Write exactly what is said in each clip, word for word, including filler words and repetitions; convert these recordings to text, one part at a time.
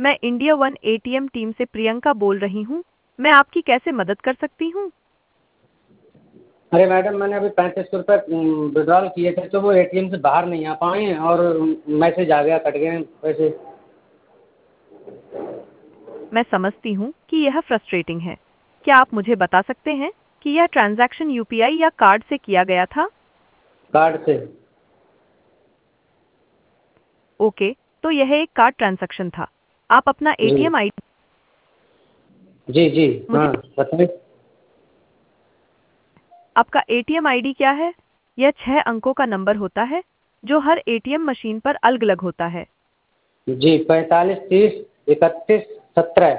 मैं India one ATM team से प्रियंका बोल रही हूँ। मैं आपकी कैसे मदद कर सकती हूँ? अरे मैडम, मैंने अभी पैंतीस सौ रुपये विड्रॉल किए थे तो वो एटीएम से बाहर नहीं आ पाए और मैसेज आ गया, कट गए पैसे। मैं समझती हूँ कि यह फ्रस्ट्रेटिंग है। क्या आप मुझे बता सकते हैं कि यह ट्रांजैक्शन यूपीआई या कार्ड से किया गया था? कार्ड से। ओके, तो यह एक कार्ड ट्रांजैक्शन था। आप अपना जी एटीएम आईडी जी जी। मुझे हाँ बताइए। आपका एटीएम आईडी क्या है? यह छह अंकों का नंबर होता है जो हर एटीएम मशीन पर अलग-अलग होता है। जी, पैंतालीस तीस इकतीस सत्रह।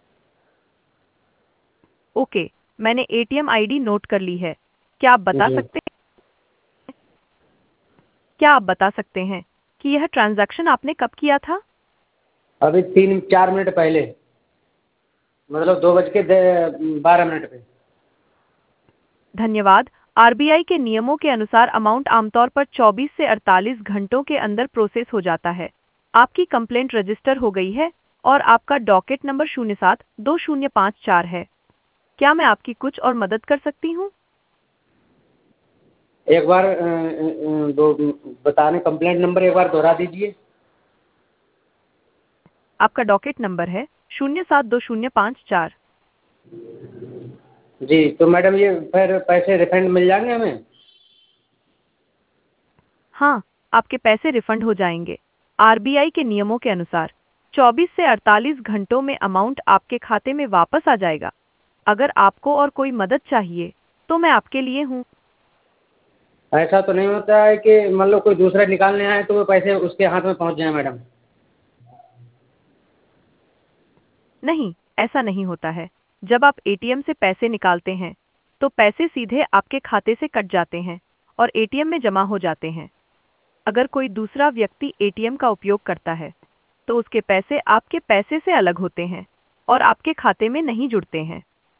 ओके, मैंने एटीएम आईडी नोट कर ली है। क्या आप बता जी, सकते हैं क्या आप बता सकते हैं कि यह ट्रांजैक्शन आपने कब किया था? अभी तीन चार मिनट पहले, मतलब दो बज के बारह मिनट पे। धन्यवाद। आरबीआई के नियमों के अनुसार अमाउंट आमतौर पर चौबीस से अड़तालीस घंटों के अंदर प्रोसेस हो जाता है। आपकी कंप्लेंट रजिस्टर हो गई है और आपका डॉकेट नंबर शून्य सात दो शून्य पाँच चार है। क्या मैं आपकी कुछ और मदद कर सकती हूँ? एक बार अ, अ, दो बताने, कंप्लेंट नंबर एक बार दोहरा दीजिए। आपका डॉकेट नंबर है शून्य सात दो शून्य पाँच चार। जी, तो मैडम ये फिर पैसे रिफंड मिल जाएंगे हमें? हाँ, आपके पैसे रिफंड हो जाएंगे। आरबीआई के नियमों के अनुसार चौबीस से अड़तालीस घंटों में अमाउंट आपके खाते में वापस आ जाएगा। अगर आपको और कोई मदद चाहिए, तो मैं आपके लिए हूँ। ऐसा तो नहीं होता है कि मान लो कोई दूसरा निकालने आए तो वो पैसे उसके हाथ में पहुंच जाए मैडम? नहीं, ऐसा नहीं होता है। जब आप एटीएम से पैसे निकालते हैं, तो पैसे सीधे आपके खाते से कट जाते हैं और एटीएम में जमा हो जाते हैं। अगर कोई दूसरा व्यक्ति एटीएम का उपयोग करता है, तो उसके पैसे आपके पैसे से अलग होते हैं और आपके खाते में नहीं जुड़ते हैं।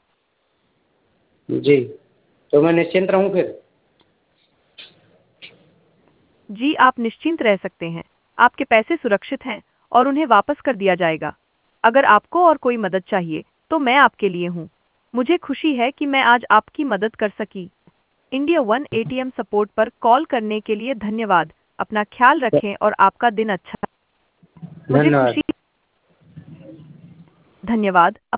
जी, तो मैं निश्चिंत रहूं फिर? जी, आप निश्चिंत रह सकते हैं। आपके पैसे सुरक्षित हैं और उन्हें वापस कर दिया जाएगा। अगर आपको और कोई मदद चाहिए, तो मैं आपके लिए हूँ। मुझे खुशी है कि मैं आज आपकी मदद कर सकी। इंडिया वन एटीएम सपोर्ट पर कॉल करने के लिए धन्यवाद। अपना ख्याल रखें और आपका दिन अच्छा। मुझे धन्यवाद। खुशी धन्यवाद।